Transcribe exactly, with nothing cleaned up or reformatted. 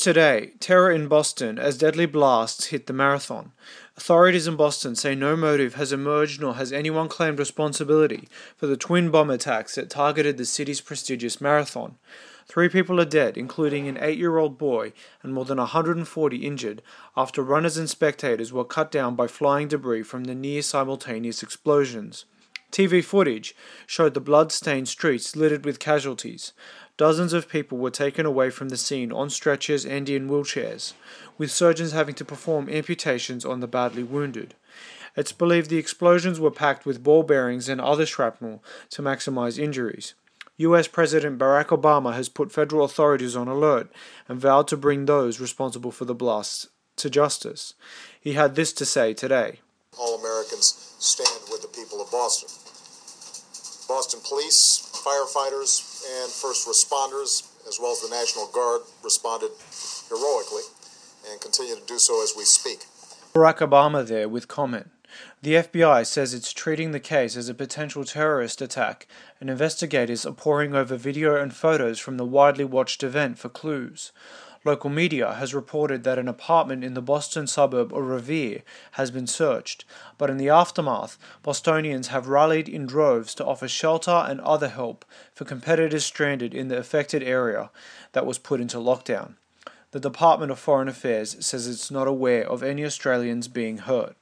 today, terror in Boston as deadly blasts hit the marathon. Authorities in Boston say no motive has emerged nor has anyone claimed responsibility for the twin bomb attacks that targeted the city's prestigious marathon. Three people are dead, including an eight-year-old boy, and more than one hundred forty injured after runners and spectators were cut down by flying debris from the near-simultaneous explosions. T V footage showed the blood-stained streets littered with casualties. Dozens of people were taken away from the scene on stretchers and in wheelchairs, with surgeons having to perform amputations on the badly wounded. It's believed the explosions were packed with ball bearings and other shrapnel to maximize injuries. U S President Barack Obama has put federal authorities on alert and vowed to bring those responsible for the blasts to justice. He had this to say today. All Americans stand with the people of Boston. Boston police, firefighters, and first responders, as well as the National Guard, responded heroically and continue to do so as we speak. Barack Obama there with comment. The F B I says it's treating the case as a potential terrorist attack, and investigators are poring over video and photos from the widely watched event for clues. Local media has reported that an apartment in the Boston suburb of Revere has been searched, but in the aftermath, Bostonians have rallied in droves to offer shelter and other help for competitors stranded in the affected area that was put into lockdown. The Department of Foreign Affairs says it's not aware of any Australians being hurt.